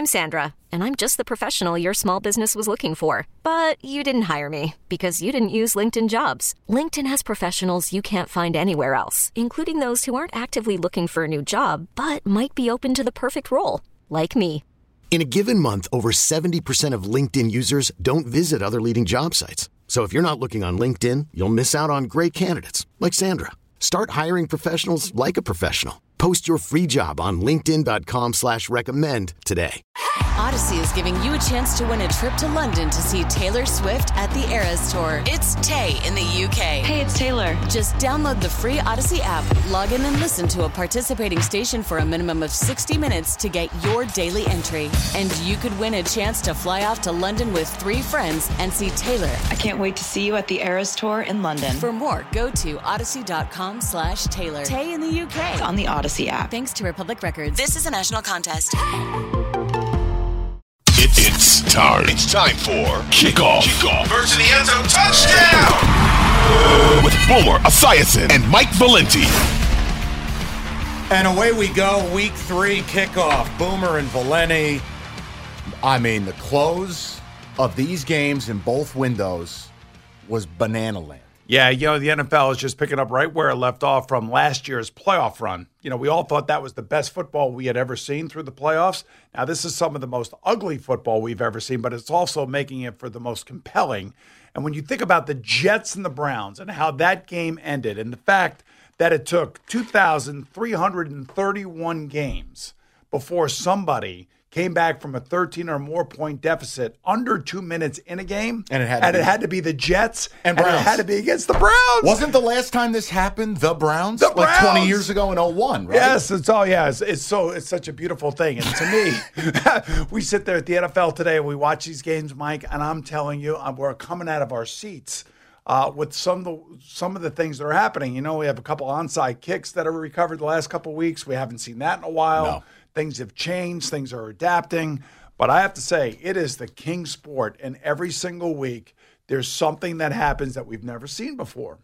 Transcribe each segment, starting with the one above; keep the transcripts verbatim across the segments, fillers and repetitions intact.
I'm Sandra, and I'm just the professional your small business was looking for. But you didn't hire me because you didn't use LinkedIn Jobs. LinkedIn has professionals you can't find anywhere else, including those who aren't actively looking for a new job, but might be open to the perfect role, like me. In a given month, over seventy percent of LinkedIn users don't visit other leading job sites. So if you're not looking on LinkedIn, you'll miss out on great candidates like Sandra. Start hiring professionals like a professional. Post your free job on linkedin.com slash recommend today. Odyssey is giving you a chance to win a trip to London to see Taylor Swift at the Eras Tour. It's Tay in the U K. Hey, it's Taylor. Just download the free Odyssey app, log in and listen to a participating station for a minimum of sixty minutes to get your daily entry. And you could win a chance to fly off to London with three friends and see Taylor. I can't wait to see you at the Eras Tour in London. For more, go to odyssey.com slash Taylor. Tay in the U K. It's on the Odyssey app. Thanks to Republic Records. This is a national contest. It, it's time. It's time for kickoff. Kickoff. First to the end zone. Touchdown! With Boomer Esiason and Mike Valenti. And away we go. Week three kickoff. Boomer and Valenti. I mean, the close of these games in both windows was banana land. Yeah, you know, the N F L is just picking up right where it left off from last year's playoff run. You know, we all thought that was the best football we had ever seen through the playoffs. Now, this is some of the most ugly football we've ever seen, but it's also making it for the most compelling. And when you think about the Jets and the Browns and how that game ended, and the fact that it took two thousand three hundred thirty-one games before somebody came back from a thirteen or more point deficit under two minutes in a game. And it had to, and be, it had to be the Jets. And, and Browns. it had to be against the Browns. Wasn't the last time this happened the Browns? The like Browns. twenty years ago in oh one, right? Yes, it's all, yeah. It's, it's so, it's such a beautiful thing. And to me, we sit there at the N F L today and we watch these games, Mike, and I'm telling you, we're coming out of our seats uh, with some of, the, some of the things that are happening. You know, we have a couple onside kicks that are recovered the last couple of weeks. We haven't seen that in a while. No. Things have changed. Things are adapting. But I have to say, it is the king sport, and every single week there's something that happens that we've never seen before.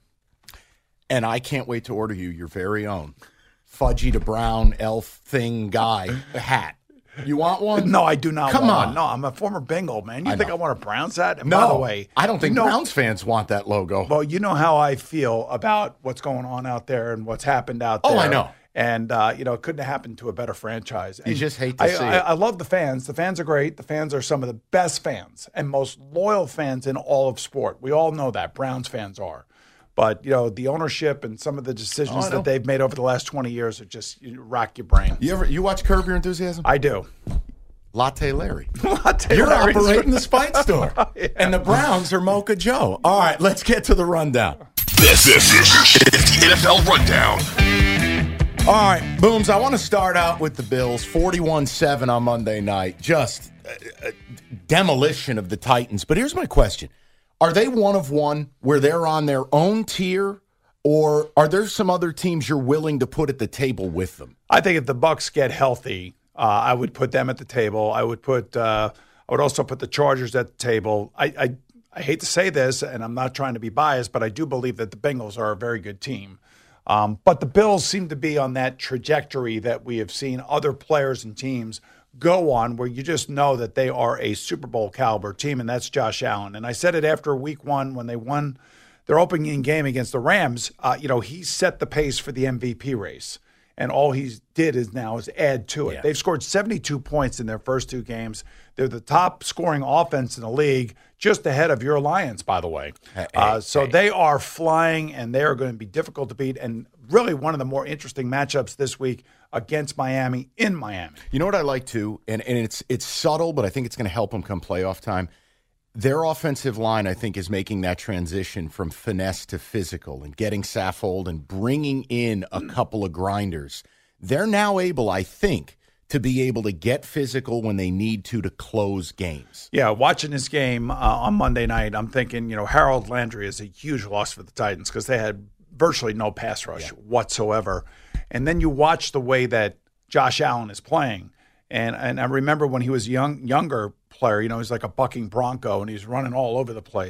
And I can't wait to order you your very own Fudgy to Brown elf thing guy hat. You want one? No, I do not Come want on. one. No, I'm a former Bengal, man. You I think know. I want a Browns hat? And No, by the way, I don't think you know, Browns fans want that logo. Well, you know how I feel about what's going on out there and what's happened out there. Oh, I know. And, uh, you know, it couldn't have happened to a better franchise. You And just hate to I, see I, it. I love the fans. The fans are great. The fans are some of the best fans and most loyal fans in all of sport. We all know that. Browns fans are. But, you know, the ownership and some of the decisions Oh, I know. that they've made over the last twenty years are just you rock your brain. You ever you watch Curb Your Enthusiasm? I do. Latte Larry. Latte You're Larry's- operating the Spite store. Yeah. And the Browns are Mocha Joe. All right, let's get to the rundown. This, this is the N F L Rundown. All right, Booms, I want to start out with the Bills. forty-one seven on Monday night. Just a, a demolition of the Titans. But here's my question. Are they one of one where they're on their own tier, or are there some other teams you're willing to put at the table with them? I think if the Bucs get healthy, uh, I would put them at the table. I would put. Uh, I would also put the Chargers at the table. I, I I hate to say this, and I'm not trying to be biased, but I do believe that the Bengals are a very good team. Um, but the Bills seem to be on that trajectory that we have seen other players and teams go on, where you just know that they are a Super Bowl caliber team, and that's Josh Allen. And I said it after week one when they won their opening game against the Rams. Uh, you know, he set the pace for the M V P race. And all he did is now is add to it. Yeah. They've scored seventy-two points in their first two games. They're the top scoring offense in the league, just ahead of your Lions, by the way. Hey, uh, so hey. they are flying, and they are going to be difficult to beat. And really one of the more interesting matchups this week against Miami in Miami. You know what I like too, and, and it's it's subtle, but I think it's going to help them come playoff time. Their offensive line, I think, is making that transition from finesse to physical and getting Saffold and bringing in a couple of grinders. They're now able, I think, to be able to get physical when they need to to close games. Yeah, watching this game uh, on Monday night, I'm thinking, you know, Harold Landry is a huge loss for the Titans because they had virtually no pass rush yeah. whatsoever. And then you watch the way that Josh Allen is playing. And and I remember when he was young, younger player, you know, he's like a bucking bronco and he's running all over the place.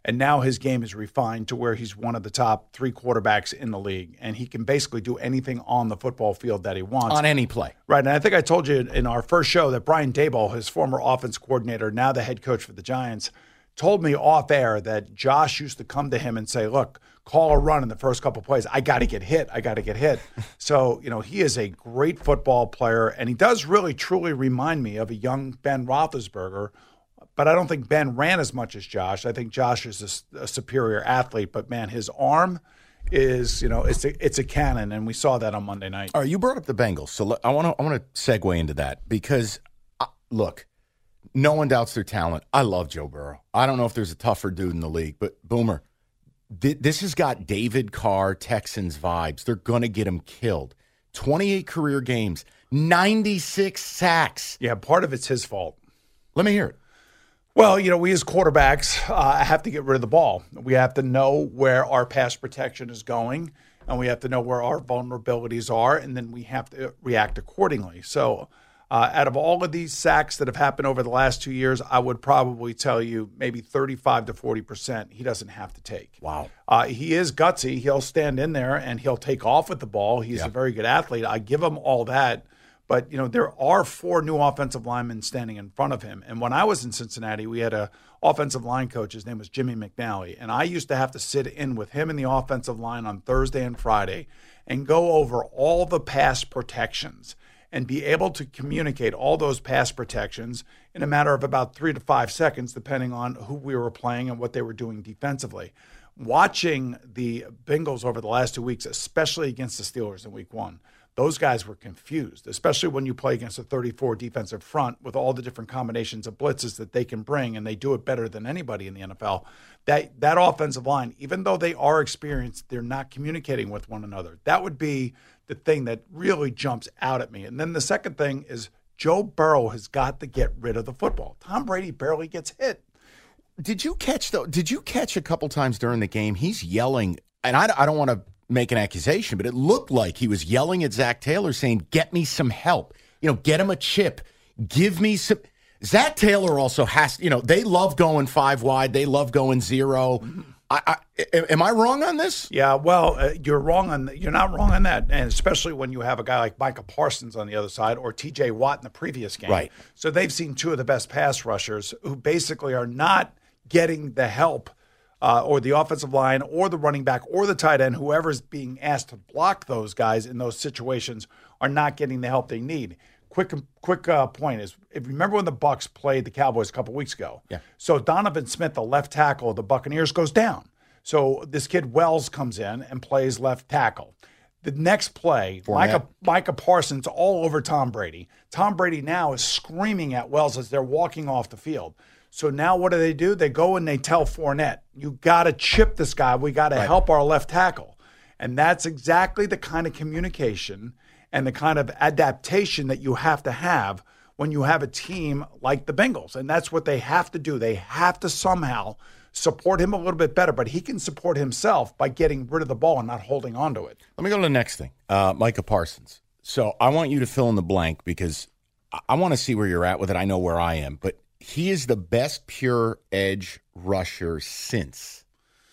And now his game is refined to where he's one of the top three quarterbacks in the league. And he can basically do anything on the football field that he wants. On any play. Right. And I think I told you in our first show that Brian Daboll, his former offense coordinator, now the head coach for the Giants, told me off air that Josh used to come to him and say, look, call a run in the first couple of plays. I got to get hit. I got to get hit. So, you know, he is a great football player, and he does really, truly remind me of a young Ben Roethlisberger. But I don't think Ben ran as much as Josh. I think Josh is a, a superior athlete. But, man, his arm is, you know, it's a, it's a cannon, and we saw that on Monday night. All right, you brought up the Bengals. So let, I want to I want to segue into that because, uh, look, no one doubts their talent. I love Joe Burrow. I don't know if there's a tougher dude in the league, but Boomer, th- this has got David Carr, Texans vibes. They're going to get him killed. twenty-eight career games, ninety-six sacks. Yeah, part of it's his fault. Let me hear it. Well, you know, we as quarterbacks uh, have to get rid of the ball. We have to know where our pass protection is going, and we have to know where our vulnerabilities are, and then we have to react accordingly. So uh, out of all of these sacks that have happened over the last two years, I would probably tell you maybe thirty-five to forty percent he doesn't have to take. Wow. Uh, he is gutsy. He'll stand in there, and he'll take off with the ball. He's yeah. a very good athlete. I give him all that. But, you know, there are four new offensive linemen standing in front of him. And when I was in Cincinnati, we had a offensive line coach. His name was Jimmy McNally. And I used to have to sit in with him in the offensive line on Thursday and Friday and go over all the pass protections and be able to communicate all those pass protections in a matter of about three to five seconds, depending on who we were playing and what they were doing defensively. Watching the Bengals over the last two weeks, especially against the Steelers in week one, those guys were confused, especially when you play against a thirty-four defensive front with all the different combinations of blitzes that they can bring, and they do it better than anybody in the N F L. That that offensive line, even though they are experienced, they're not communicating with one another. That would be the thing that really jumps out at me. And then the second thing is Joe Burrow has got to get rid of the football. Tom Brady barely gets hit. Did you catch though? Did you catch a couple times during the game? He's yelling, and I, I don't want to make an accusation, but it looked like he was yelling at Zach Taylor saying, get me some help. You know, get him a chip. Give me some. Zach Taylor also has, you know, they love going five wide. They love going zero. Mm-hmm. I, I, am I wrong on this? Yeah, well, uh, you're wrong on you're not wrong on that, and especially when you have a guy like Micah Parsons on the other side or T J Watt in the previous game. Right. So they've seen two of the best pass rushers who basically are not getting the help Uh, or the offensive line, or the running back, or the tight end, whoever's being asked to block those guys in those situations are not getting the help they need. Quick, quick uh, point is, if you remember when the Bucs played the Cowboys a couple weeks ago, yeah. So Donovan Smith, the left tackle of the Buccaneers, goes down. So this kid Wells comes in and plays left tackle. The next play, Micah, Micah Parsons all over Tom Brady. Tom Brady now is screaming at Wells as they're walking off the field. So now what do they do? They go and they tell Fournette, you got to chip this guy. We got to right. help our left tackle. And that's exactly the kind of communication and the kind of adaptation that you have to have when you have a team like the Bengals. And that's what they have to do. They have to somehow support him a little bit better, but he can support himself by getting rid of the ball and not holding on to it. Let me go to the next thing. Uh, Micah Parsons. So I want you to fill in the blank because I want to see where you're at with it. I know where I am, but he is the best pure edge rusher since.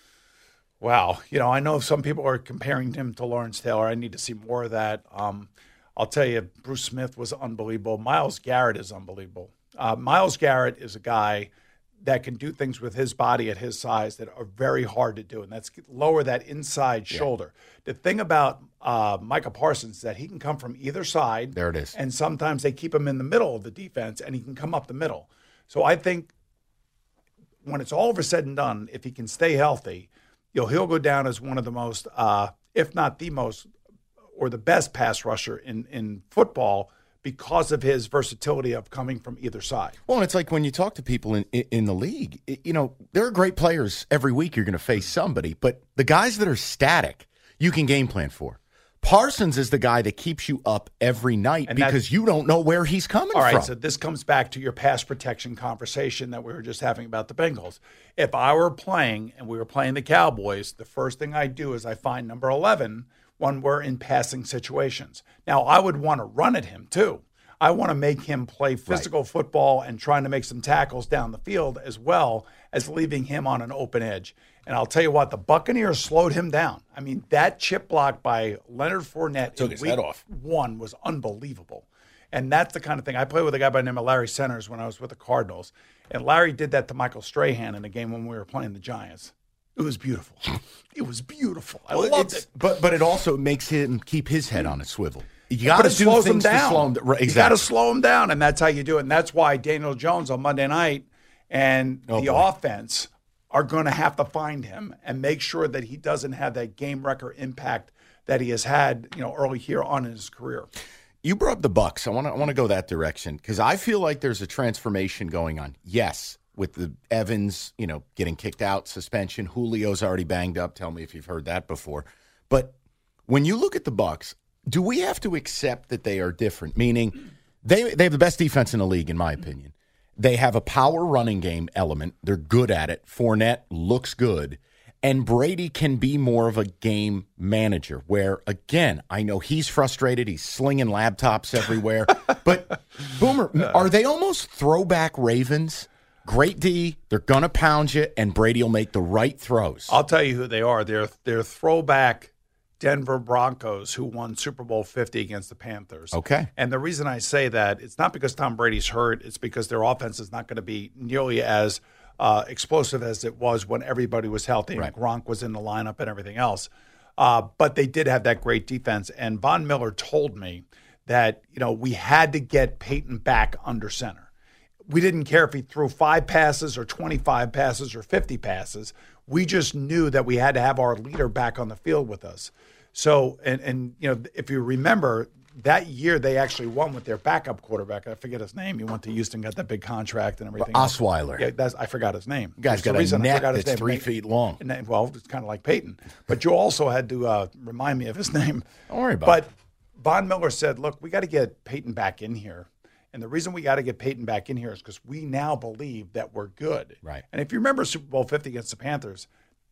Wow. You know, I know some people are comparing him to Lawrence Taylor. I need to see more of that. Um, I'll tell you, Bruce Smith was unbelievable. Myles Garrett is unbelievable. Uh, Myles Garrett is a guy that can do things with his body at his size that are very hard to do, and that's lower that inside yeah. shoulder. The thing about uh, Micah Parsons is that he can come from either side. There it is. And sometimes they keep him in the middle of the defense, and he can come up the middle. So I think when it's all over said and done, if he can stay healthy, you know, he'll go down as one of the most, uh, if not the most, or the best pass rusher in, in football because of his versatility of coming from either side. Well, and it's like when you talk to people in, in the league, you know, there are great players every week. You're going to face somebody, but the guys that are static, you can game plan for. Parsons is the guy that keeps you up every night and because you don't know where he's coming from. All right, from. So this comes back to your pass protection conversation that we were just having about the Bengals. If I were playing and we were playing the Cowboys, the first thing I do is I find number eleven when we're in passing situations. Now, I would want to run at him too. I want to make him play physical right. football and trying to make some tackles down the field as well as leaving him on an open edge. And I'll tell you what, the Buccaneers slowed him down. I mean, that chip block by Leonard Fournette took in his week head off. one was unbelievable. And that's the kind of thing. I played with a guy by the name of Larry Centers when I was with the Cardinals. And Larry did that to Michael Strahan in a game when we were playing the Giants. It was beautiful. It was beautiful. I well, loved it. But but it also makes him keep his head on a swivel. You got to do slows things him down. to slow him down. Right, exactly. You got to slow him down, and that's how you do it. And that's why Daniel Jones on Monday night and oh, the boy. offense are going to have to find him and make sure that he doesn't have that game record impact that he has had, you know, early here on in his career. You brought up the Bucs. I want to I want to go that direction because I feel like there's a transformation going on. Yes, with the Evans, you know, getting kicked out, suspension. Julio's already banged up. Tell me if you've heard that before. But when you look at the Bucs, do we have to accept that they are different? Meaning, they they have the best defense in the league, in my opinion. They have a power running game element. They're good at it. Fournette looks good. And Brady can be more of a game manager where, again, I know he's frustrated. He's slinging laptops everywhere. But, Boomer, are they almost throwback Ravens? Great D, they're going to pound you, and Brady will make the right throws. I'll tell you who they are. They're, they're throwback Denver Broncos who won Super Bowl fifty against the Panthers. Okay. And the reason I say that, it's not because Tom Brady's hurt. It's because their offense is not going to be nearly as uh, explosive as it was when everybody was healthy and right. Gronk was in the lineup and everything else. Uh, but they did have that great defense. And Von Miller told me that, you know, we had to get Peyton back under center. We didn't care if he threw five passes or twenty-five passes or fifty passes. We just knew that we had to have our leader back on the field with us. So, and, and you know, if you remember, that year they actually won with their backup quarterback. I forget his name. He went to Houston, got that big contract and everything. Osweiler. Yeah, that's, I forgot his name. The guy's got a neck that's three feet long. And, well, it's kind of like Peyton. But Joe also had to uh, remind me of his name. Don't worry about but it. But Von Miller said, look, we got to get Peyton back in here. And the reason we got to get Peyton back in here is because we now believe that we're good. Right. And if you remember Super Bowl fifty against the Panthers,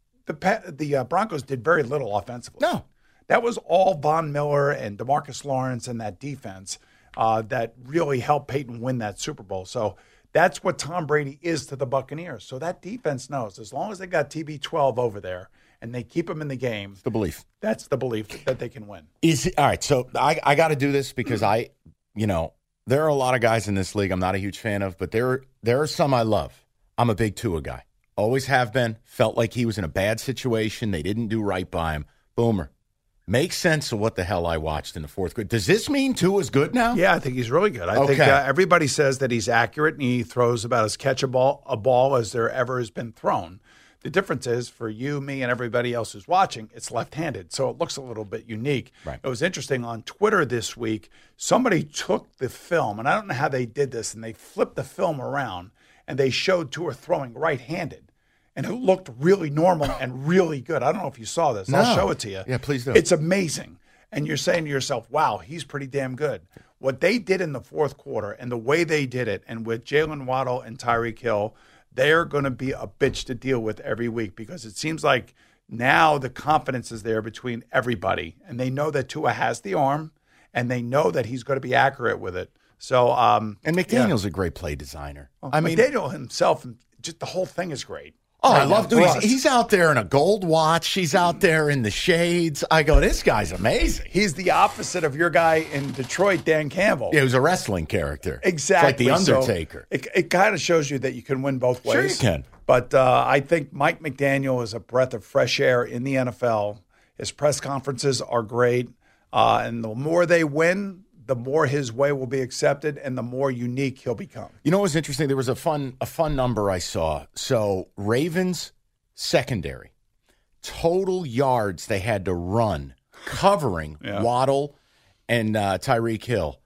the the uh, Broncos did very little offensively. No. That was all Von Miller and DeMarcus Lawrence and that defense uh, that really helped Peyton win that Super Bowl. So that's what Tom Brady is to the Buccaneers. So that defense knows as long as they got T B twelve over there and they keep him in the game. It's the belief. That's the belief that they can win. Is it, all right, so I, I got to do this because I, you know, there are a lot of guys in this league I'm not a huge fan of, but there, there are some I love. I'm a big Tua guy. Always have been. Felt like he was in a bad situation. They didn't do right by him. Boomer. Makes sense of what the hell I watched in the fourth grade. Does this mean Tua's good now? Yeah, I think he's really good. I okay. think uh, everybody says that he's accurate and he throws about as catch a ball, a ball as there ever has been thrown. The difference is for you, me, and everybody else who's watching, it's left-handed, so it looks a little bit unique. Right. It was interesting on Twitter this week, somebody took the film, and I don't know how they did this, and they flipped the film around, and they showed Tua throwing right-handed, and it looked really normal and really good. I don't know if you saw this. No. I'll show it to you. Yeah, please do. It's amazing. And you're saying to yourself, wow, he's pretty damn good. What they did in the fourth quarter and the way they did it, and with Jalen Waddle and Tyreek Hill, they're going to be a bitch to deal with every week because it seems like now the confidence is there between everybody, and they know that Tua has the arm, and they know that he's going to be accurate with it. So, um, and McDaniel's yeah. a great play designer. Well, I mean, McDaniel himself, just the whole thing is great. Oh, I love doing. He's, he's out there in a gold watch. He's out there in the shades. I go, this guy's amazing. He's the opposite of your guy in Detroit, Dan Campbell. Yeah, he was a wrestling character. Exactly. It's like the Undertaker. So it it kind of shows you that you can win both ways. Sure you can. But uh, I think Mike McDaniel is a breath of fresh air in the N F L. His press conferences are great. Uh, and the more they win, the more his way will be accepted and the more unique he'll become. You know what was interesting? There was a fun a fun number I saw. So Ravens secondary, total yards they had to run covering yeah. Waddle and uh, Tyreek Hill,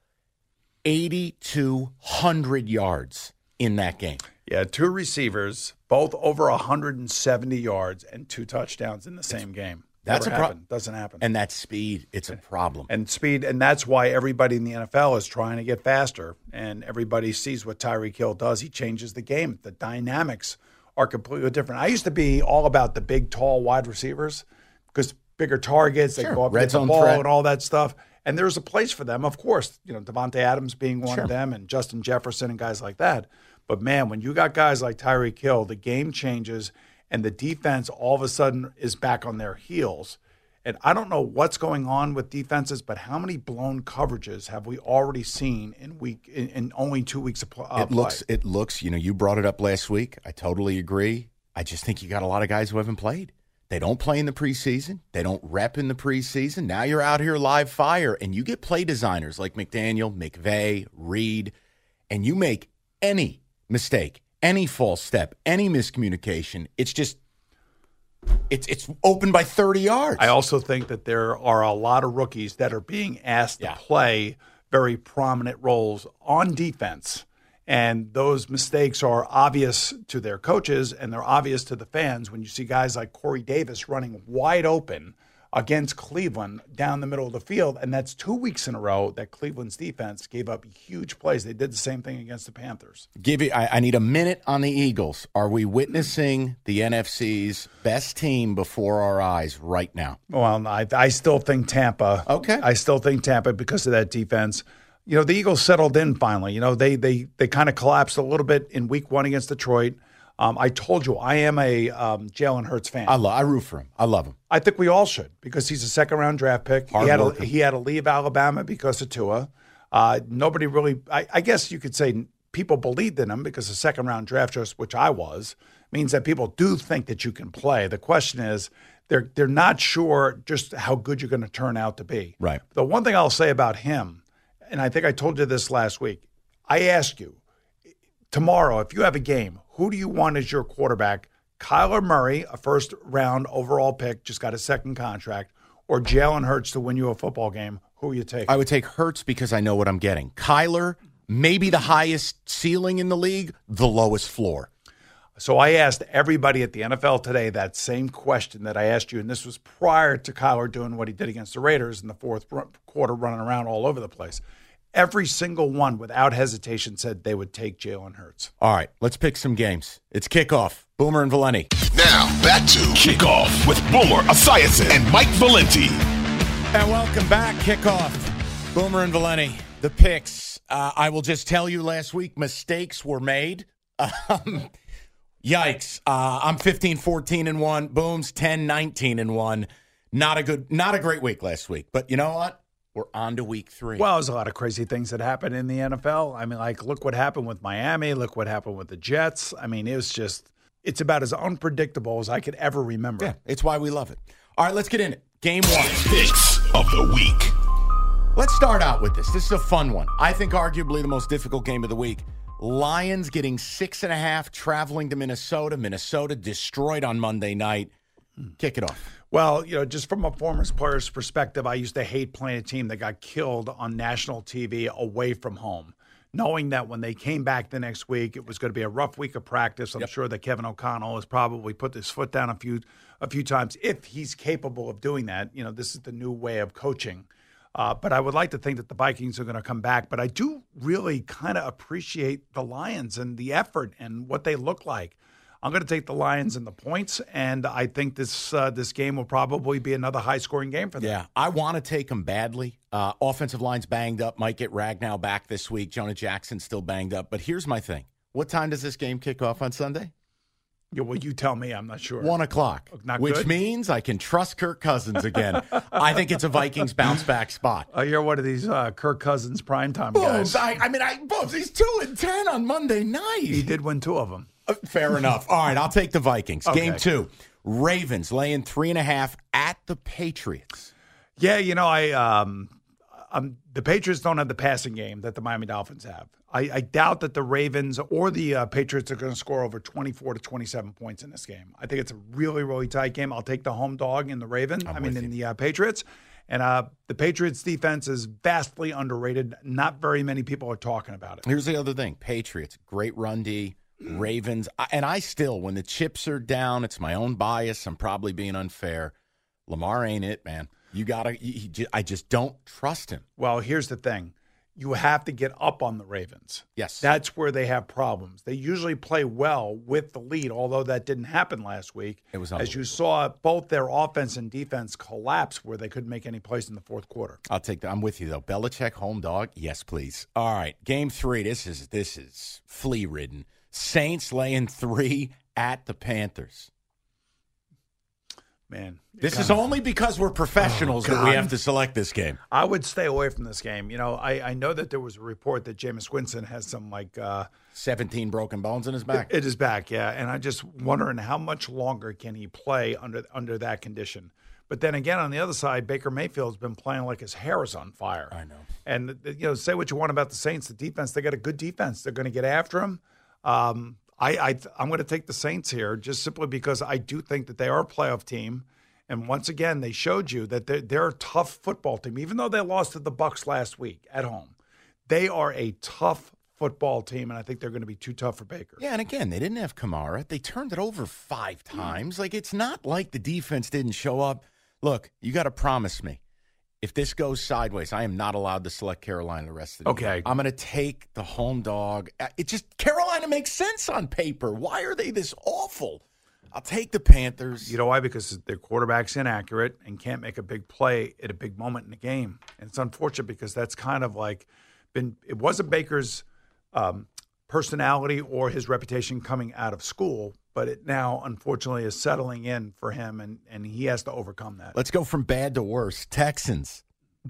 eighty-two hundred yards in that game. Yeah, two receivers, both over one hundred seventy yards and two touchdowns in the same it's, game. That's Never a problem. Doesn't happen. And that speed, it's a problem. And speed, and that's why everybody in the N F L is trying to get faster. And everybody sees what Tyreek Hill does. He changes the game. The dynamics are completely different. I used to be all about the big, tall wide receivers because bigger targets, they sure. go up Red and get the zone ball threat. and all that stuff. And there's a place for them, of course, you know, Devontae Adams being one Sure. of them and Justin Jefferson and guys like that. But, man, when you got guys like Tyreek Hill, the game changes and the defense all of a sudden is back on their heels. And I don't know what's going on with defenses, but how many blown coverages have we already seen in week in, in only two weeks of pl- uh, It looks, play? it looks, you know, you brought it up last week. I totally agree. I just think you got a lot of guys who haven't played. They don't play in the preseason. They don't rep in the preseason. Now you're out here live fire, and you get play designers like McDaniel, McVay, Reed, and you make any mistake, any false step, any miscommunication. It's just it's it's open by thirty yards. I also think that there are a lot of rookies that are being asked Yeah. to play very prominent roles on defense. And those mistakes are obvious to their coaches and they're obvious to the fans when you see guys like Corey Davis running wide open against Cleveland down the middle of the field. And that's two weeks in a row that Cleveland's defense gave up huge plays. They did the same thing against the Panthers. Give you, I, I need a minute on the Eagles. Are we witnessing the N F C's best team before our eyes right now? Well, I, I still think Tampa. Okay. I still think Tampa because of that defense. You know, the Eagles settled in finally. You know, they they they kind of collapsed a little bit in week one against Detroit. Um, I told you, I am a um, Jalen Hurts fan. I love. I root for him. I love him. I think we all should because he's a second round draft pick. Hard He had, worker. to, he had to leave Alabama because of Tua. Uh, nobody really, I, I guess you could say people believed in him because a second round draft choice, which I was, means that people do think that you can play. The question is, they're they're not sure just how good you're going to turn out to be. Right. The one thing I'll say about him, and I think I told you this last week, I ask you, tomorrow, if you have a game, who do you want as your quarterback? Kyler Murray, a first-round overall pick, just got a second contract, or Jalen Hurts to win you a football game? Who are you taking? I would take Hurts because I know what I'm getting. Kyler, maybe the highest ceiling in the league, the lowest floor. So I asked everybody at the N F L today that same question that I asked you, and this was prior to Kyler doing what he did against the Raiders in the fourth quarter, running around all over the place. Every single one, without hesitation, said they would take Jalen Hurts. All right, let's pick some games. It's kickoff. Boomer and Valenti. Now, back to Kickoff with Boomer Esiason and Mike Valenti. And welcome back, Kickoff. Boomer and Valenti. The picks. Uh, I will just tell you last week, mistakes were made. Um, yikes. Uh, I'm fifteen, fourteen, and one. Boom's ten, nineteen, and one. Not a good, not a great week last week. But you know what? We're on to week three. Well, there's a lot of crazy things that happened in the N F L. I mean, like, look what happened with Miami. Look what happened with the Jets. I mean, it was just, it's about as unpredictable as I could ever remember. Yeah, it's why we love it. All right, let's get in it. Game one. Picks of the week. Let's start out with this. This is a fun one. I think arguably the most difficult game of the week. Lions getting six and a half, traveling to Minnesota. Minnesota destroyed on Monday night. Kick it off. Well, you know, just from a former player's perspective, I used to hate playing a team that got killed on national T V away from home, knowing that when they came back the next week, it was going to be a rough week of practice. I'm Yep. sure that Kevin O'Connell has probably put his foot down a few a few times if he's capable of doing that. You know, this is the new way of coaching. Uh, but I would like to think that the Vikings are going to come back. But I do really kind of appreciate the Lions and the effort and what they look like. I'm going to take the Lions and the points, and I think this uh, this game will probably be another high-scoring game for them. Yeah, I want to take them badly. Uh, offensive line's banged up. Might get Ragnow back this week. Jonah Jackson's still banged up. But here's my thing. What time does this game kick off on Sunday? Yeah, well, you tell me. I'm not sure. One o'clock, Not which good? means I can trust Kirk Cousins again. I think it's a Vikings bounce-back spot. Uh, you're one of these uh, Kirk Cousins primetime Booms, guys. I, I mean, I, Booms, he's two and ten on Monday night. He did win two of them. Uh, Fair enough. All right, I'll take the Vikings. Okay. Game two, Ravens laying three and a half at the Patriots. Yeah, you know, I um, um, the Patriots don't have the passing game that the Miami Dolphins have. I, I doubt that the Ravens or the uh, Patriots are going to score over twenty-four to twenty-seven points in this game. I think it's a really, really tight game. I'll take the home dog in the Raven. I'm I mean, with in you. the uh, Patriots. And uh, the Patriots defense is vastly underrated. Not very many people are talking about it. Here's the other thing. Patriots, great run D. Ravens. I- And I still, when the chips are down, it's my own bias. I'm probably being unfair. Lamar ain't it, man. You got to – I just don't trust him. Well, here's the thing. you have to get up on the Ravens. Yes. That's where they have problems. They usually play well with the lead, although that didn't happen last week. It was As you saw, both their offense and defense collapse where they couldn't make any plays in the fourth quarter. I'll take that. I'm with you, though. Belichick, home dog. Yes, please. All right. Game three. This is this is flea-ridden. Saints laying three at the Panthers. Man, this is only because we're professionals oh, that we have to select this game. I would stay away from this game. You know, I, I know that there was a report that Jameis Winston has some like uh, seventeen broken bones in his back. It is back, yeah. And I just wondering how much longer can he play under under that condition. But then again, on the other side, Baker Mayfield's been playing like his hair is on fire. I know. And you know, say what you want about the Saints, the defense, they got a good defense. They're going to get after him. Um, I, I I'm going to take the Saints here just simply because I do think that they are a playoff team. And once again, they showed you that they're, they're a tough football team. Even though they lost to the Bucs last week at home, they are a tough football team, and I think they're going to be too tough for Baker. Yeah, and again, they didn't have Kamara. They turned it over five times. Like, it's not like the defense didn't show up. Look, you got to promise me, if this goes sideways, I am not allowed to select Carolina the rest of the okay. year. I'm going to take the home dog. It just, Carolina makes sense on paper. Why are they this awful? I'll take the Panthers. You know why? Because their quarterback's inaccurate and can't make a big play at a big moment in the game. And it's unfortunate because that's kind of like been – it wasn't Baker's um, personality or his reputation coming out of school, but it now, unfortunately, is settling in for him, and, and he has to overcome that. Let's go from bad to worse. Texans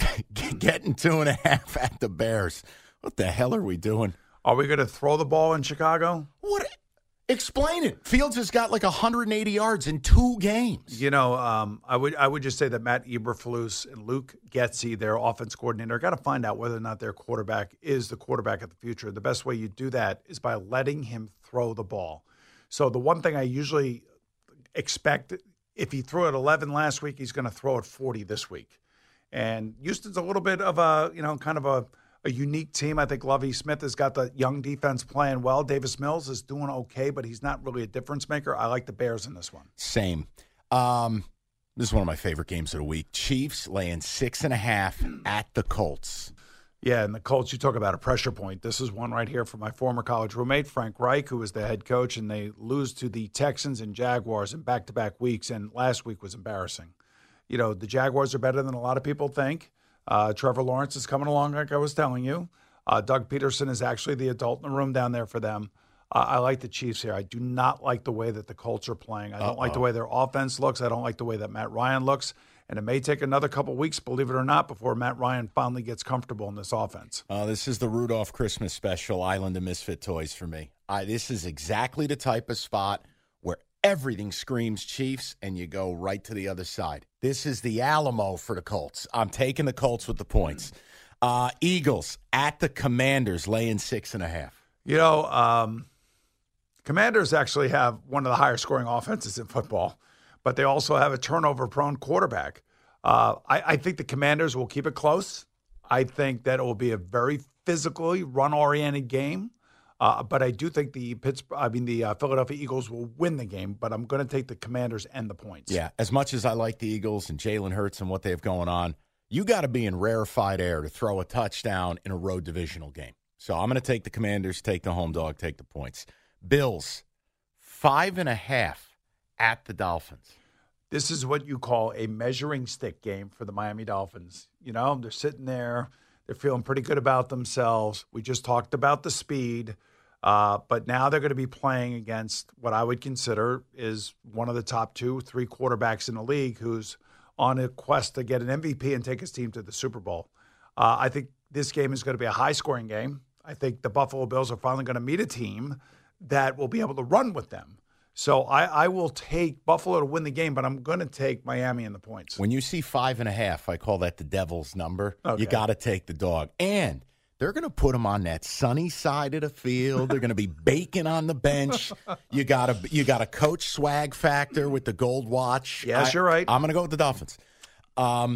getting two and a half at the Bears. What the hell are we doing? Are we going to throw the ball in Chicago? What – Explain it. Fields has got like one hundred eighty yards in two games. You know, um, I would I would just say that Matt Eberflus and Luke Getsy, their offense coordinator, got to find out whether or not their quarterback is the quarterback of the future. The best way you do that is by letting him throw the ball. So the one thing I usually expect, if he threw it eleven last week, he's going to throw it forty this week. And Houston's a little bit of a, you know, kind of a, a unique team. I think Lovie Smith has got the young defense playing well. Davis Mills is doing okay, but he's not really a difference maker. I like the Bears in this one. Same. Um, this is one of my favorite games of the week. Chiefs laying six and a half at the Colts. Yeah, and the Colts, you talk about a pressure point. This is one right here from my former college roommate, Frank Reich, who was the head coach, and they lose to the Texans and Jaguars in back-to-back weeks, and last week was embarrassing. You know, the Jaguars are better than a lot of people think. Uh, Trevor Lawrence is coming along, like I was telling you. Uh, Doug Peterson is actually the adult in the room down there for them. Uh, I like the Chiefs here. I do not like the way that the Colts are playing. I don't Uh-oh. like the way their offense looks. I don't like the way that Matt Ryan looks. And it may take another couple weeks, believe it or not, before Matt Ryan finally gets comfortable in this offense. Uh, this is the Rudolph Christmas special, Island of Misfit Toys for me. I, this is exactly the type of spot where everything screams Chiefs and you go right to the other side. This is the Alamo for the Colts. I'm taking the Colts with the points. Uh, Eagles at the Commanders laying six and a half. You know, um, Commanders actually have one of the higher scoring offenses in football, but they also have a turnover-prone quarterback. Uh, I, I think the Commanders will keep it close. I think that it will be a very physically run-oriented game. Uh, but I do think the Pittsburgh, I mean the uh, Philadelphia Eagles will win the game. But I'm going to take the Commanders and the points. Yeah, as much as I like the Eagles and Jalen Hurts and what they have going on, you got to be in rarefied air to throw a touchdown in a road divisional game. So I'm going to take the Commanders, take the home dog, take the points. Bills, five and a half at the Dolphins. This is what you call a measuring stick game for the Miami Dolphins. You know, they're sitting there. They're feeling pretty good about themselves. We just talked about the speed. Uh, but now they're going to be playing against what I would consider is one of the top two, three quarterbacks in the league who's on a quest to get an M V P and take his team to the Super Bowl. Uh, I think this game is going to be a high-scoring game. I think the Buffalo Bills are finally going to meet a team that will be able to run with them. So I, I will take Buffalo to win the game, but I'm going to take Miami in the points. When you see five and a half, I call that the devil's number. Okay. You got to take the dog. And they're going to put him on that sunny side of the field. They're going to be baking on the bench. You got a you got a coach swag factor with the gold watch. Yes, I, you're right. I'm going to go with the Dolphins. Um,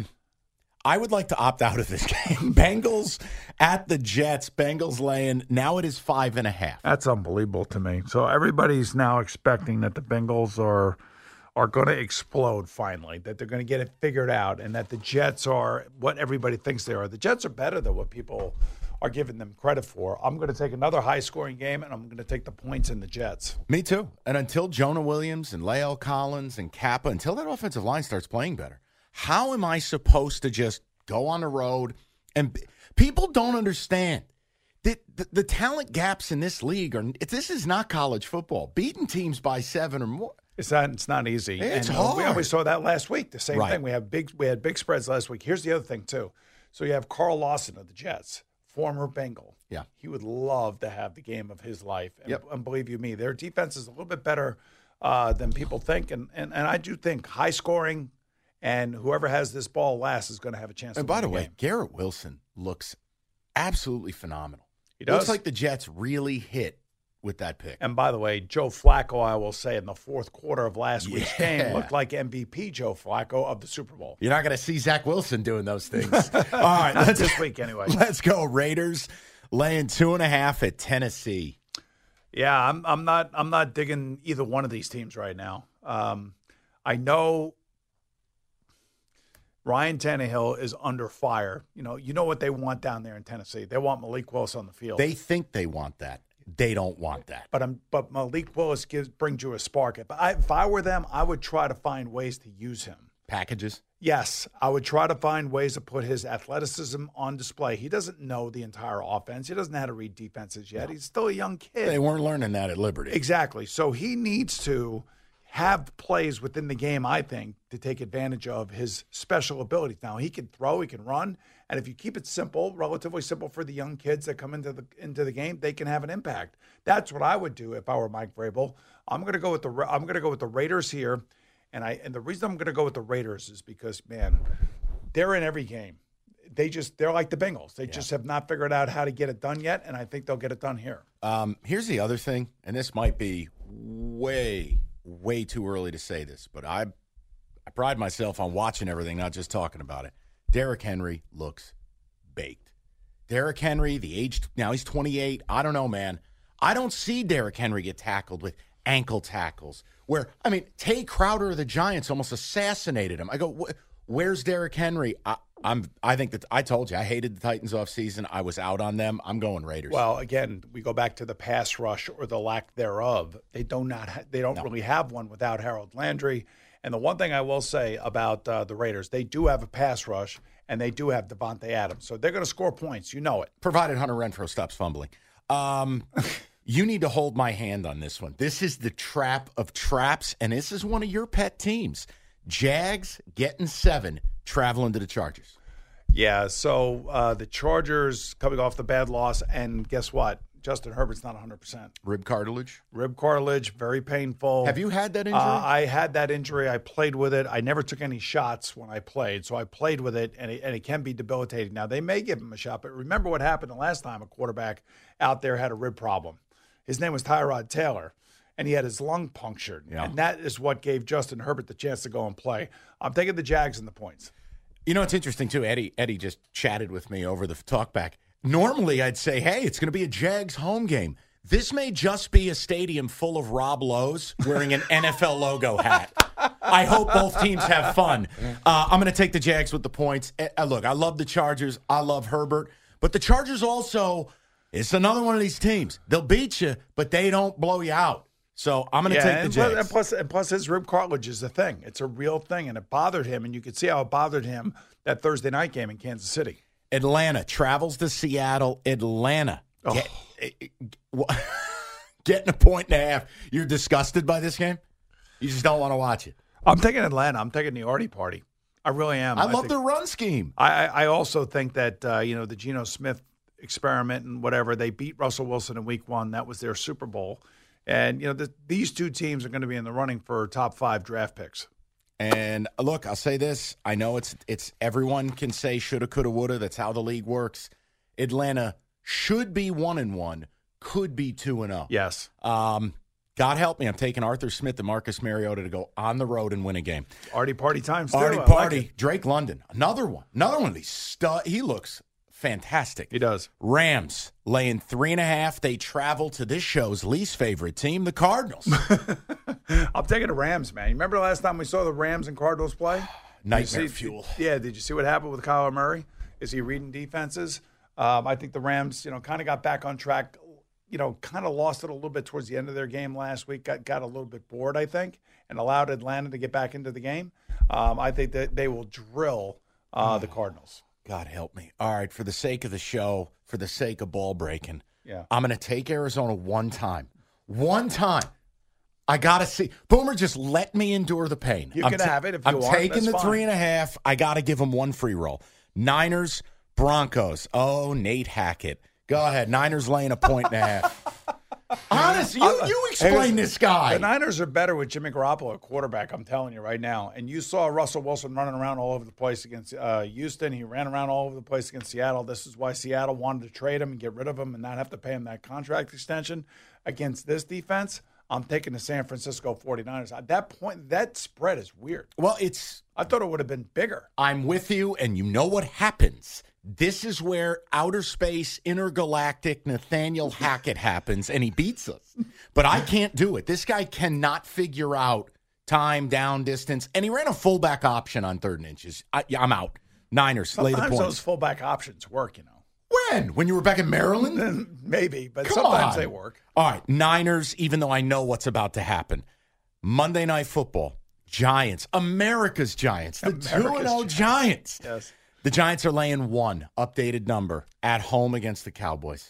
I would like to opt out of this game. Bengals at the Jets. Bengals laying. Now it is five and a half. That's unbelievable to me. So everybody's now expecting that the Bengals are are going to explode finally, that they're going to get it figured out, and that the Jets are what everybody thinks they are. The Jets are better than what people are giving them credit for. I'm going to take another high-scoring game, and I'm going to take the points in the Jets. Me too. And until Jonah Williams and Lael Collins and Kappa, until that offensive line starts playing better, how am I supposed to just go on the road? And b- people don't understand that the, the talent gaps in this league are. This is not college football. Beating teams by seven or more. It's not. It's not easy. It's and, hard. Uh, we always saw that last week. The same Right. thing. We have big. We had big spreads last week. Here's the other thing too. So you have Carl Lawson of the Jets, former Bengal. Yeah. He would love to have the game of his life. And, Yep. and believe you me, their defense is a little bit better uh, than people think. And, and and I do think high scoring, and whoever has this ball last is going to have a chance. And to by win the the way, game. Garrett Wilson looks absolutely phenomenal. He Looks does. like the Jets really hit with that pick. And by the way, Joe Flacco, I will say, in the fourth quarter of last week's Yeah. game, looked like M V P Joe Flacco of the Super Bowl. You're not going to see Zach Wilson doing those things. All right, let's, This week, anyway. Let's go. Raiders laying two and a half at Tennessee. Yeah, I'm. I'm not. I'm not digging either one of these teams right now. Um, I know Ryan Tannehill is under fire. You know. You know what they want down there in Tennessee. They want Malik Willis on the field. They think they want that. They don't want that. But I'm. But Malik Willis gives brings you a spark. If I, if I were them, I would try to find ways to use him. Packages? Yes, I would try to find ways to put his athleticism on display. He doesn't know the entire offense. He doesn't know how to read defenses yet. He's still a young kid. They weren't learning that at Liberty. Exactly. So he needs to have plays within the game, I think, to take advantage of his special abilities. Now, he can throw, he can run, and if you keep it simple, relatively simple for the young kids that come into the into the game, they can have an impact. That's what I would do if I were Mike Vrabel. I'm going to go with the I'm going to go with the Raiders here, and I and the reason I'm going to go with the Raiders is because, man, they're in every game. They just they're like the Bengals. They yeah. just have not figured out how to get it done yet, and I think they'll get it done here. Um, here's the other thing, and this might be way, way too early to say this, but I, I pride myself on watching everything, not just talking about it. Derrick Henry looks baked. Derrick Henry, the age now he's twenty-eight. I don't know, man. I don't see Derrick Henry get tackled with ankle tackles. Where I mean, Tay Crowder of the Giants almost assassinated him. I go, where's Derrick Henry? I, I'm. I think that I told you I hated the Titans off season. I was out on them. I'm going Raiders. Well, again, we go back to the pass rush or the lack thereof. They do not. Ha- they don't no. really have one without Harold Landry. And the one thing I will say about uh, the Raiders, they do have a pass rush and they do have Devontae Adams, so they're going to score points. You know it. Provided Hunter Renfrow stops fumbling. Um, you need to hold my hand on this one. This is the trap of traps, and this is one of your pet teams. Jags getting seven, traveling to the Chargers. Yeah, so uh, the Chargers coming off the bad loss, and guess what? Justin Herbert's not one hundred percent. Rib cartilage? Rib cartilage, very painful. Have you had that injury? Uh, I had that injury. I played with it. I never took any shots when I played, so I played with it, and it, and it can be debilitating. Now, they may give him a shot, but remember what happened the last time a quarterback out there had a rib problem. His name was Tyrod Taylor, and he had his lung punctured, yeah. and that is what gave Justin Herbert the chance to go and play. I'm taking the Jags and the points. You know, it's interesting, too. Eddie, Eddie just chatted with me over the talkback. Normally, I'd say, hey, it's going to be a Jags home game. This may just be a stadium full of Rob Lowe's wearing an N F L logo hat. I hope both teams have fun. Uh, I'm going to take the Jags with the points. Uh, look, I love the Chargers. I love Herbert. But the Chargers also, it's another one of these teams. They'll beat you, but they don't blow you out. So I'm going to yeah, take the Jags. And plus, and plus, his rib cartilage is a thing. It's a real thing, and it bothered him. And you could see how it bothered him that Thursday night game in Kansas City. Atlanta travels to Seattle. Atlanta. Oh. Get, getting a point and a half. You're disgusted by this game? You just don't want to watch it. I'm taking Atlanta. I'm taking the Artie party. I really am. I, I love think, their run scheme. I, I also think that, uh, you know, the Geno Smith experiment and whatever, they beat Russell Wilson in week one. That was their Super Bowl. And, you know, the, these two teams are going to be in the running for top five draft picks. And look, I'll say this. I know it's it's everyone can say shoulda, coulda, woulda. That's how the league works. Atlanta should be one and one, could be two and zero. Yes. Um, God help me, I'm taking Arthur Smith and Marcus Mariota to go on the road and win a game. Artie party times too. Artie I party. like Drake London, another one, another one of these stud. He looks fantastic. He does. Rams laying three and a half. They travel to this show's least favorite team, the Cardinals. I'm taking the Rams, man. You remember the last time we saw the Rams and Cardinals play? Nightmare see, fuel. Yeah, did you see what happened with Kyler Murray? Is he reading defenses? Um, I think the Rams, you know, kind of got back on track. You know, kind of lost it a little bit towards the end of their game last week. Got got a little bit bored, I think, and allowed Atlanta to get back into the game. Um, I think that they will drill uh, oh, the Cardinals. God help me. All right, for the sake of the show, for the sake of ball breaking, yeah. I'm going to take Arizona one time. One time. I got to see. Boomer, just let me endure the pain. You I'm can ta- have it if you I'm want. I'm taking That's the fine. three and a half. I got to give them one free roll. Niners, Broncos. Oh, Nate Hackett. Go ahead. Niners laying a point and a half. Honestly, you, you explain this guy. The Niners are better with Jimmy Garoppolo at quarterback, I'm telling you right now. And you saw Russell Wilson running around all over the place against uh, Houston. He ran around all over the place against Seattle. This is why Seattle wanted to trade him and get rid of him and not have to pay him that contract extension. Against this defense, I'm taking the San Francisco forty-niners. At that point, that spread is weird. Well, it's. I thought it would have been bigger. I'm with you, and you know what happens. This is where outer space, intergalactic Nathaniel Hackett happens, and he beats us. But I can't do it. This guy cannot figure out time, down, distance, and he ran a fullback option on third and inches. I, yeah, I'm out. Niners, Sometimes lay the points. those fullback options work, you know. When? When you were back in Maryland? Maybe, but Come sometimes on. they work. All right, Niners, even though I know what's about to happen. Monday Night Football, Giants, America's Giants, the America's two and oh Giants. Yes. The Giants are laying one updated number at home against the Cowboys.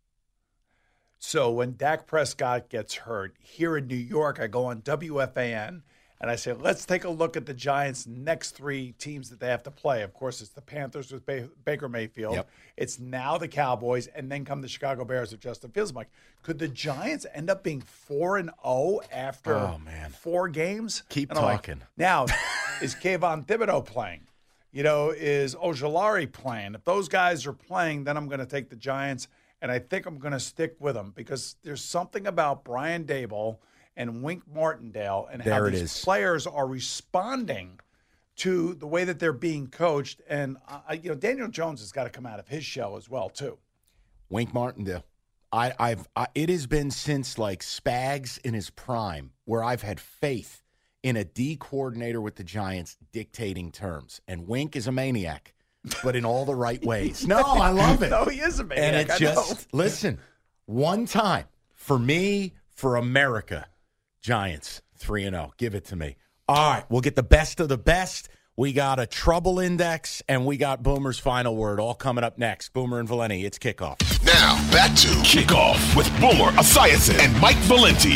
So when Dak Prescott gets hurt, here in New York, I go on W F A N and I say, let's take a look at the Giants' next three teams that they have to play. Of course, it's the Panthers with ba- Baker Mayfield. Yep. It's now the Cowboys, and then come the Chicago Bears with Justin Fields. I'm like, could the Giants end up being four and oh after Oh, man. four games? Keep And I'm like, talking. now, is Kayvon Thibodeau playing? You know, is Ojulari playing? If those guys are playing, then I'm going to take the Giants, and I think I'm going to stick with them because there's something about Brian Daboll and Wink Martindale and how There it these is. players are responding to the way that they're being coached. And, uh, you know, Daniel Jones has got to come out of his shell as well, too. Wink Martindale. I, I've I, it has been since like Spags in his prime where I've had faith in a D coordinator with the Giants dictating terms. And Wink is a maniac, but in all the right ways. No, I love it. No, he is a maniac. And it's I just, know. listen, one time for me, for America, Giants three and oh. Give it to me. All right, we'll get the best of the best. We got a trouble index, and we got Boomer's final word all coming up next. Boomer and Valenti, it's kickoff. Now, back to Kickoff with Boomer Esiason and Mike Valenti.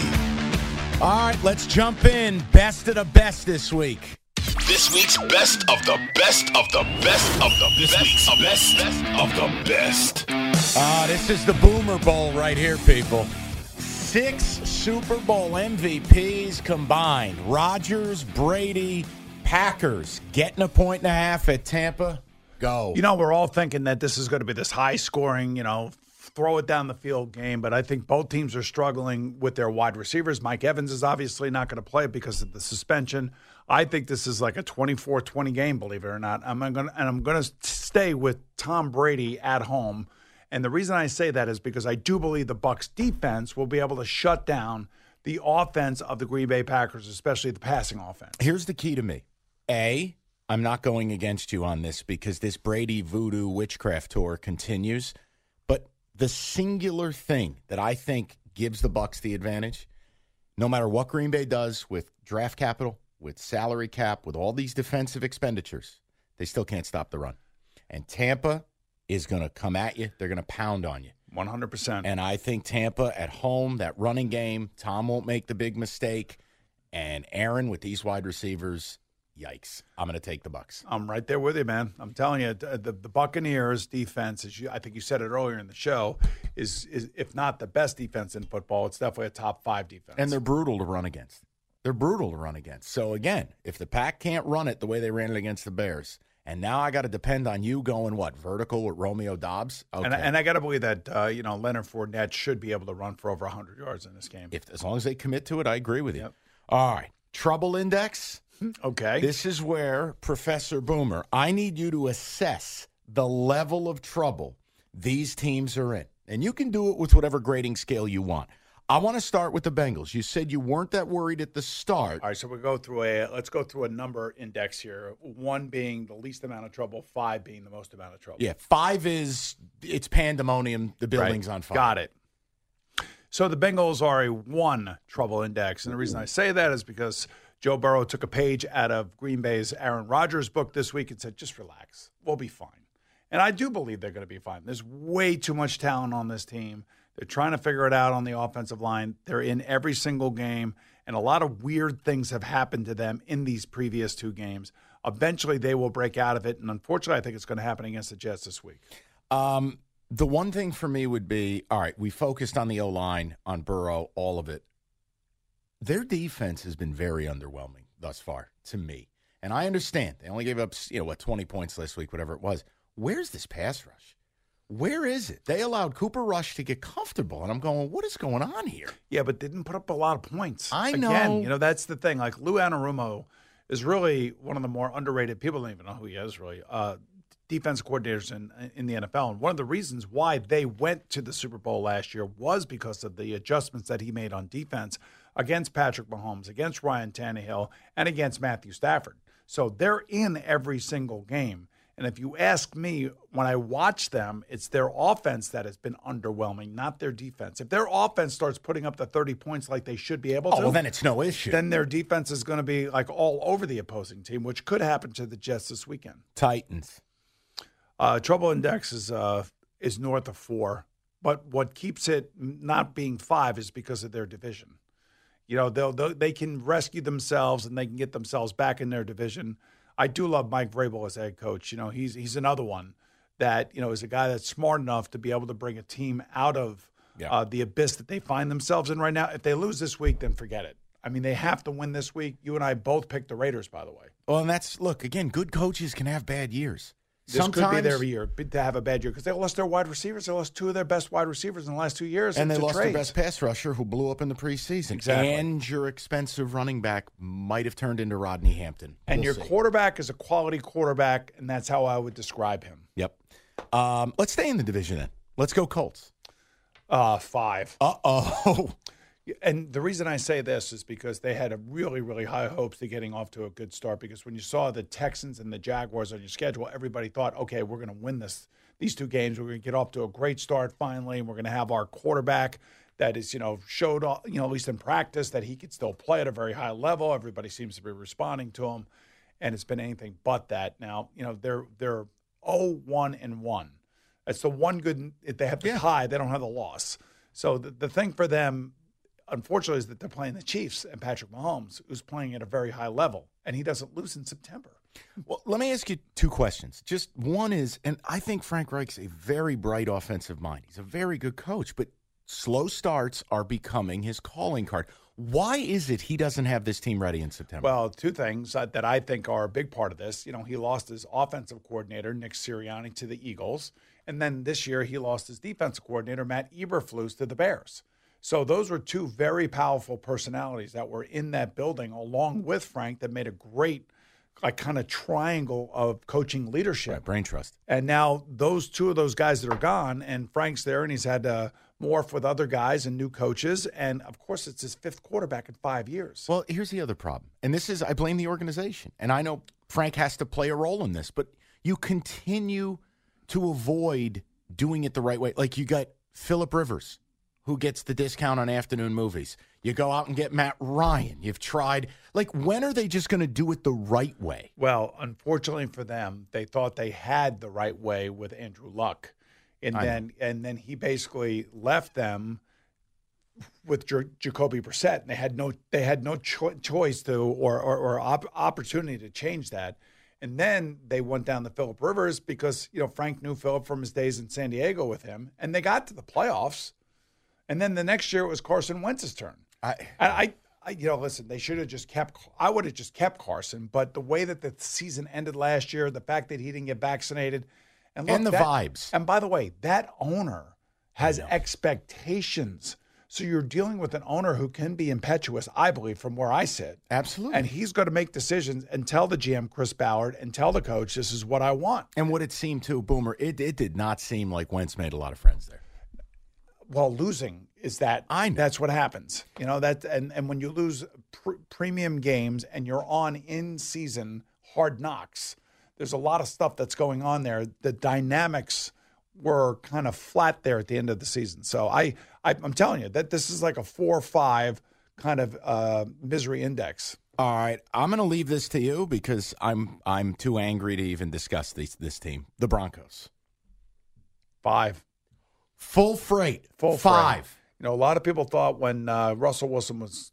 All right, let's jump in. Best of the best this week. This week's best of the best of the best of the this best week's of best, best of the best. Uh, this is the Boomer Bowl right here, people. Six Super Bowl M V Ps combined. Rodgers, Brady, Packers getting a point and a half at Tampa. Go. You know, we're all thinking that this is going to be this high-scoring, you know, throw it down the field game, but I think both teams are struggling with their wide receivers. Mike Evans is obviously not going to play because of the suspension. I think this is like a twenty-four twenty game, believe it or not. I'm going to, and I'm going to stay with Tom Brady at home. And the reason I say that is because I do believe the Bucs defense will be able to shut down the offense of the Green Bay Packers, especially the passing offense. Here's the key to me. A, I'm not going against you on this because this Brady voodoo witchcraft tour continues. But the singular thing that I think gives the Bucs the advantage, no matter what Green Bay does with draft capital, with salary cap, with all these defensive expenditures, they still can't stop the run. And Tampa is going to come at you. They're going to pound on you. one hundred percent. And I think Tampa at home, that running game, Tom won't make the big mistake. And Aaron with these wide receivers, yikes. I'm going to take the Bucs. I'm right there with you, man. I'm telling you, the, the, the Buccaneers defense, as you, I think you said it earlier in the show, is, is if not the best defense in football, it's definitely a top five defense. And they're brutal to run against. They're brutal to run against. So, again, if the Pack can't run it the way they ran it against the Bears, and now I got to depend on you going, what, vertical with Romeo Dobbs? Okay. And, and I got to believe that, uh, you know, Leonard Fournette should be able to run for over one hundred yards in this game. If, as long as they commit to it, I agree with you. Yep. All right. Trouble index. Okay. This is where, Professor Boomer, I need you to assess the level of trouble these teams are in. And you can do it with whatever grading scale you want. I want to start with the Bengals. You said you weren't that worried at the start. All right, so we'll go through a let's go through a number index here. One being the least amount of trouble, five being the most amount of trouble. Yeah, five is it's pandemonium. The building's right. on fire. Got it. So the Bengals are a one trouble index, and the reason I say that is because Joe Burrow took a page out of Green Bay's Aaron Rodgers book this week and said, "Just relax, we'll be fine." And I do believe they're going to be fine. There's way too much talent on this team. They're trying to figure it out on the offensive line. They're in every single game, and a lot of weird things have happened to them in these previous two games. Eventually, they will break out of it, and unfortunately, I think it's going to happen against the Jets this week. Um, the one thing for me would be, all right, we focused on the O-line, on Burrow, all of it. Their defense has been very underwhelming thus far to me. And I understand. They only gave up, you know, what, twenty points last week, whatever it was. Where's this pass rush? Where is it? They allowed Cooper Rush to get comfortable, and I'm going, what is going on here? Yeah, but didn't put up a lot of points. I know. Again, you know, that's the thing. Like, Lou Anarumo is really one of the more underrated, people don't even know who he is, really, uh, defense coordinators in, in the N F L. And one of the reasons why they went to the Super Bowl last year was because of the adjustments that he made on defense against Patrick Mahomes, against Ryan Tannehill, and against Matthew Stafford. So they're in every single game. And if you ask me, when I watch them, it's their offense that has been underwhelming, not their defense. If their offense starts putting up the thirty points like they should be able to, oh, well, then it's no issue. Then their defense is going to be like all over the opposing team, which could happen to the Jets this weekend. Titans. Uh, trouble index is uh, is north of four, but what keeps it not being five is because of their division. You know, they'll, they'll they can rescue themselves and they can get themselves back in their division. I do love Mike Vrabel as head coach. You know, he's he's another one that, you know, is a guy that's smart enough to be able to bring a team out of yeah. uh, the abyss that they find themselves in right now. If they lose this week, then forget it. I mean, they have to win this week. You and I both picked the Raiders, by the way. Well, and that's, look, again, good coaches can have bad years. This Sometimes, could be their year to have a bad year because they lost their wide receivers. They lost two of their best wide receivers in the last two years. And they lost trades. their best pass rusher who blew up in the preseason. Exactly. And your expensive running back might have turned into Rodney Hampton. And we'll your see. quarterback is a quality quarterback, and that's how I would describe him. Yep. Um, let's stay in the division then. Let's go Colts. Uh, five. Uh-oh. And the reason I say this is because they had a really, really high hopes to getting off to a good start. Because when you saw the Texans and the Jaguars on your schedule, everybody thought, okay, we're going to win this these two games. We're going to get off to a great start finally, and we're going to have our quarterback that is, you know, showed, you know, at least in practice that he could still play at a very high level. Everybody seems to be responding to him, and it's been anything but that. Now, you know, they're they're oh one and one. That's the one good. If they have the yeah. tie, they don't have the loss. So the the thing for them, unfortunately, is that they're playing the Chiefs and Patrick Mahomes, who's playing at a very high level, and he doesn't lose in September. Well, let me ask you two questions. Just one is, and I think Frank Reich's a very bright offensive mind. He's a very good coach, but slow starts are becoming his calling card. Why is it he doesn't have this team ready in September? Well, two things that I think are a big part of this. You know, he lost his offensive coordinator, Nick Sirianni, to the Eagles, and then this year he lost his defensive coordinator, Matt Eberflus, to the Bears. So those were two very powerful personalities that were in that building along with Frank that made a great like kind of triangle of coaching leadership. Right, brain trust. And now those two of those guys that are gone, and Frank's there, and he's had to morph with other guys and new coaches. And, of course, it's his fifth quarterback in five years. Well, here's the other problem. And this is, I blame the organization. And I know Frank has to play a role in this, but you continue to avoid doing it the right way. Like you got Phillip Rivers, who gets the discount on afternoon movies. You go out and get Matt Ryan. You've tried. Like, when are they just going to do it the right way? Well, unfortunately for them, they thought they had the right way with Andrew Luck. And I then know. and then he basically left them with J- Jacoby Brissett. And they had no they had no cho- choice to or or, or op- opportunity to change that. And then they went down to Phillip Rivers because, you know, Frank knew Phillip from his days in San Diego with him. And they got to the playoffs. And then the next year it was Carson Wentz's turn. I, I, I you know, listen, they should have just kept – I would have just kept Carson. But the way that the season ended last year, the fact that he didn't get vaccinated – and, look, and the that, vibes. And by the way, that owner has expectations. So you're dealing with an owner who can be impetuous, I believe, from where I sit. Absolutely. And he's going to make decisions and tell the G M, Chris Ballard, and tell the coach, this is what I want. And what it seemed to, Boomer, it, it did not seem like Wentz made a lot of friends there. well, losing is that I know. That's what happens. You know that, and and when you lose pr- premium games and you're on in season Hard Knocks, there's a lot of stuff that's going on there. The dynamics were kind of flat there at the end of the season. So I, I I'm telling you that this is like a four or five kind of uh, misery index. All right, I'm going to leave this to you because I'm I'm too angry to even discuss this this team. The Broncos. Five. Full freight. Full Five. Freight. You know, a lot of people thought when uh, Russell Wilson was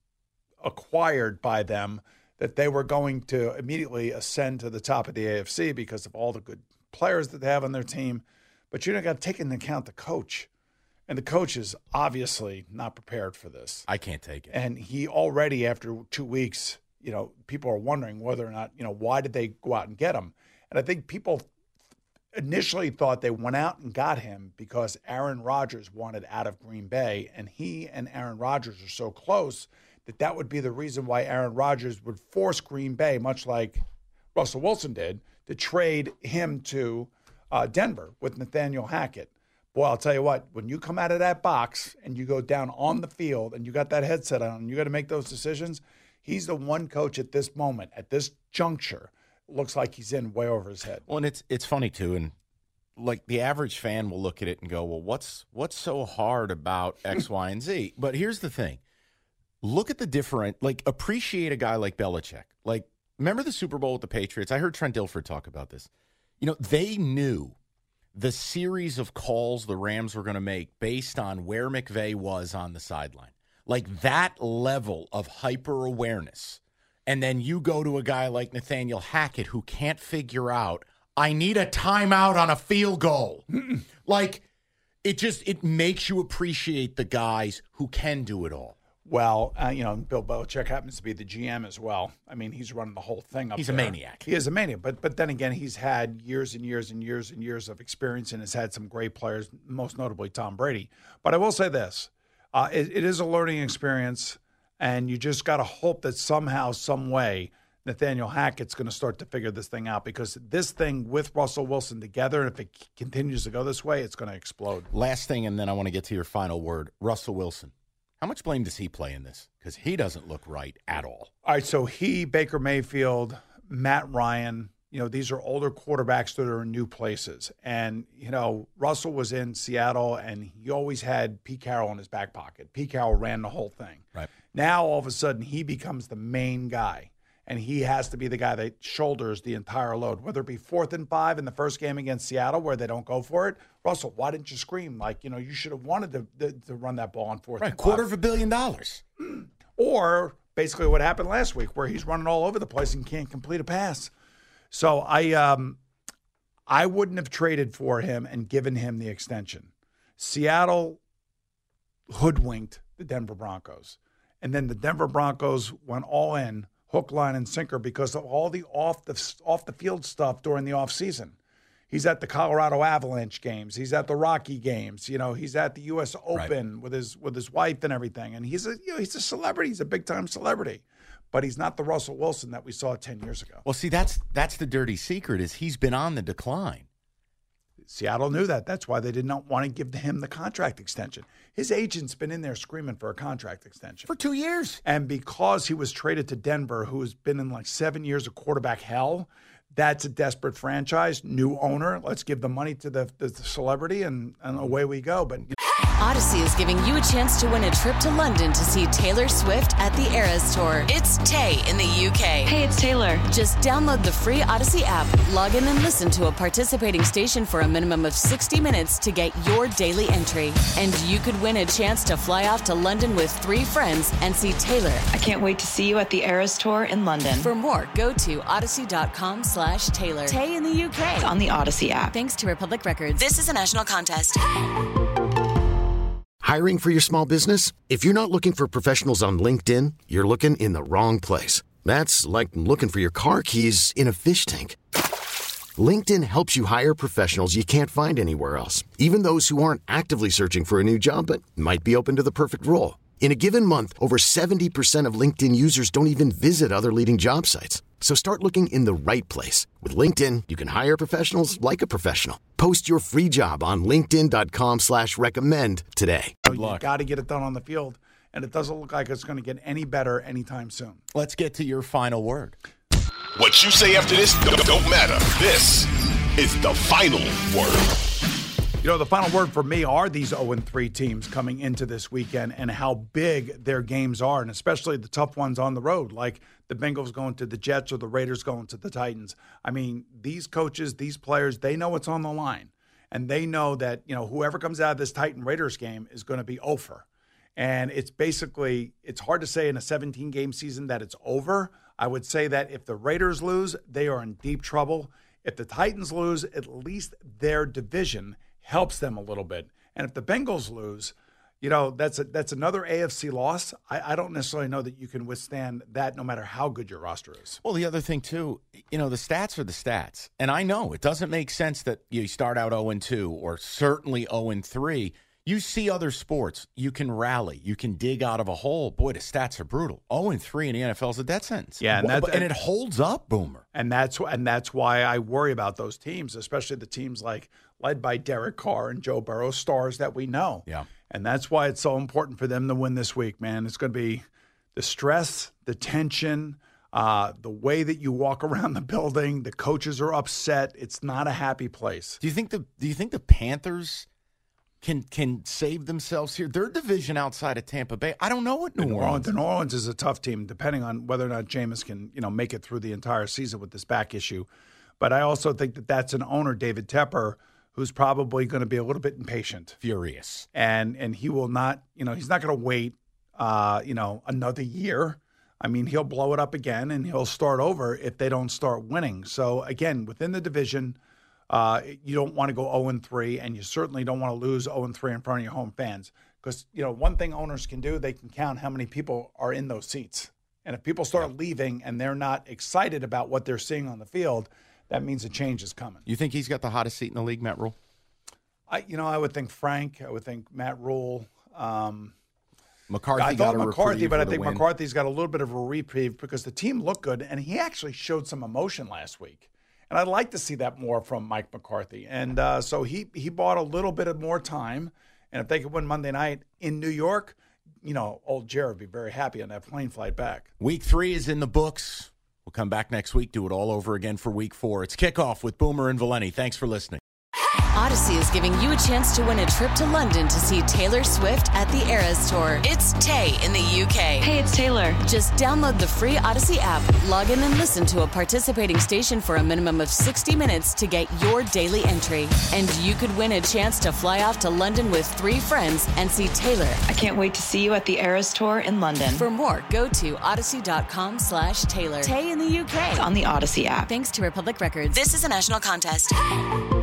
acquired by them that they were going to immediately ascend to the top of the A F C because of all the good players that they have on their team. But you don't got to take into account the coach. And the coach is obviously not prepared for this. I can't take it. And he already, after two weeks, you know, people are wondering whether or not, you know, why did they go out and get him? And I think people initially thought they went out and got him because Aaron Rodgers wanted out of Green Bay, and he and Aaron Rodgers are so close that that would be the reason why Aaron Rodgers would force Green Bay, much like Russell Wilson did, to trade him to uh, Denver with Nathaniel Hackett. Boy, I'll tell you what, when you come out of that box and you go down on the field and you got that headset on and you got to make those decisions, he's the one coach at this moment, at this juncture, looks like he's in way over his head. Well, and it's it's funny too, and like the average fan will look at it and go, "Well, what's what's so hard about X, Y, and Z?" But here's the thing: look at the different, like appreciate a guy like Belichick. Like, remember the Super Bowl with the Patriots? I heard Trent Dilfer talk about this. You know, they knew the series of calls the Rams were going to make based on where McVay was on the sideline, like that level of hyper awareness. And then you go to a guy like Nathaniel Hackett who can't figure out, I need a timeout on a field goal. Like, it just, it makes you appreciate the guys who can do it all. Well, uh, you know, Bill Belichick happens to be the G M as well. I mean, he's running the whole thing up He's there. a maniac. He is a maniac. But but then again, he's had years and years and years and years of experience and has had some great players, most notably Tom Brady. But I will say this. Uh, it, it is a learning experience. And you just got to hope that somehow, some way, Nathaniel Hackett's going to start to figure this thing out, because this thing with Russell Wilson together, if it continues to go this way, it's going to explode. Last thing, and then I want to get to your final word. Russell Wilson. How much blame does he play in this? Because he doesn't look right at all. All right, so he, Baker Mayfield, Matt Ryan, you know, these are older quarterbacks that are in new places. And, you know, Russell was in Seattle, and he always had Pete Carroll in his back pocket. Pete Carroll ran the whole thing. Right. Now, all of a sudden, he becomes the main guy, and he has to be the guy that shoulders the entire load, whether it be fourth and five in the first game against Seattle where they don't go for it. Russell, why didn't you scream? Like, you know, you should have wanted to, to, to run that ball on fourth Right, and five. quarter of a billion dollars. Or basically what happened last week, where he's running all over the place and can't complete a pass. So I um, I wouldn't have traded for him and given him the extension. Seattle hoodwinked the Denver Broncos. And then the Denver Broncos went all in, hook, line, and sinker, because of all the off the off the field stuff during the offseason. He's at the Colorado Avalanche games. He's at the Rocky games. You know, he's at the U S Open right. with his with his wife and everything. And he's a you know he's a celebrity. He's a big time celebrity. But he's not the Russell Wilson that we saw ten years ago. Well, see, that's that's the dirty secret, is he's been on the decline. Seattle knew that. That's why they did not want to give him the contract extension. His agent's been in there screaming for a contract extension. For two years. And because he was traded to Denver, who has been in like seven years of quarterback hell, that's a desperate franchise, new owner. Let's give the money to the, the, the celebrity, and, and away we go. But Odyssey is giving you a chance to win a trip to London to see Taylor Swift at the Eras Tour. It's Tay in the U K. Hey, it's Taylor. Just download the free Odyssey app, log in and listen to a participating station for a minimum of sixty minutes to get your daily entry. And you could win a chance to fly off to London with three friends and see Taylor. I can't wait to see you at the Eras Tour in London. For more, go to odyssey.com slash Taylor. Tay in the U K. It's on the Odyssey app. Thanks to Republic Records. This is a national contest. Hiring for your small business? If you're not looking for professionals on LinkedIn, you're looking in the wrong place. That's like looking for your car keys in a fish tank. LinkedIn helps you hire professionals you can't find anywhere else, even those who aren't actively searching for a new job but might be open to the perfect role. In a given month, over seventy percent of LinkedIn users don't even visit other leading job sites. So start looking in the right place. With LinkedIn, you can hire professionals like a professional. Post your free job on linkedin.com slash recommend today. You got to get it done on the field, and it doesn't look like it's going to get any better anytime soon. Let's get to your final word. What you say after this don't, don't matter. This is the final word. You know, the final word for me are these oh and three teams coming into this weekend and how big their games are, and especially the tough ones on the road, like the Bengals going to the Jets or the Raiders going to the Titans. I mean, these coaches, these players, they know what's on the line, and they know that, you know, whoever comes out of this Titan-Raiders game is going to be over. And it's basically, it's hard to say in a seventeen-game season that it's over. I would say that if the Raiders lose, they are in deep trouble. If the Titans lose, at least their division helps them a little bit. And if the Bengals lose, you know, that's a, that's another A F C loss. I, I don't necessarily know that you can withstand that no matter how good your roster is. Well, the other thing, too, you know, the stats are the stats. And I know it doesn't make sense that you start out oh and two or certainly oh and three. You see other sports, you can rally, you can dig out of a hole. Boy, the stats are brutal. oh and three in the N F L is a death sentence. Yeah, and, that's, and it holds up, Boomer. And that's and that's why I worry about those teams, especially the teams like led by Derek Carr and Joe Burrow, stars that we know. Yeah. And that's why it's so important for them to win this week, man. It's going to be the stress, the tension, uh, the way that you walk around the building. The coaches are upset. It's not a happy place. Do you think the Do you think the Panthers can can save themselves here? Their division outside of Tampa Bay, I don't know what New, New Orleans. Orleans. New Orleans is a tough team, depending on whether or not Jameis can, you know, make it through the entire season with this back issue. But I also think that that's an owner, David Tepper, who's probably going to be a little bit impatient, furious, and and he will not, you know, he's not going to wait, uh, you know, another year. I mean, he'll blow it up again and he'll start over if they don't start winning. So again, within the division, Uh, you don't want to go oh and three, and you certainly don't want to lose oh and three in front of your home fans. Because, you know, one thing owners can do, they can count how many people are in those seats. And if people start leaving and they're not excited about what they're seeing on the field, that means a change is coming. You think he's got the hottest seat in the league, Matt Rule? I, you know, I would think Frank. I would think Matt Rule. Um, McCarthy I got thought a McCarthy, but I think win. McCarthy's got a little bit of a reprieve because the team looked good, and he actually showed some emotion last week. And I'd like to see that more from Mike McCarthy. And uh, so he he bought a little bit of more time. And if they could win Monday night in New York, you know, old Jared would be very happy on that plane flight back. Week three is in the books. We'll come back next week, do it all over again for week four. It's Kickoff with Boomer and Valeni. Thanks for listening. Odyssey is giving you a chance to win a trip to London to see Taylor Swift at the Eras Tour. It's Tay in the U K. Hey, it's Taylor. Just download the free Odyssey app, log in and listen to a participating station for a minimum of sixty minutes to get your daily entry. And you could win a chance to fly off to London with three friends and see Taylor. I can't wait to see you at the Eras Tour in London. For more, go to odyssey.com slash Taylor. Tay in the U K. It's on the Odyssey app. Thanks to Republic Records. This is a national contest.